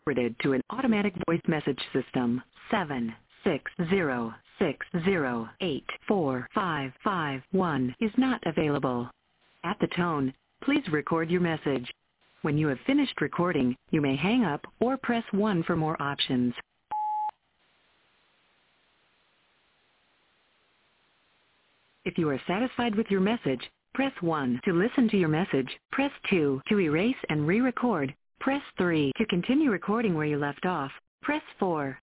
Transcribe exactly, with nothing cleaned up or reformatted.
forwarded to an automatic voice message system. seven six zero six zero eight four five five one is not available. At the tone, please record your message. When you have finished recording, you may hang up or press one for more options. If you are satisfied with your message, press one. To listen to your message, press two. To erase and re-record, press three. To continue recording where you left off, press four.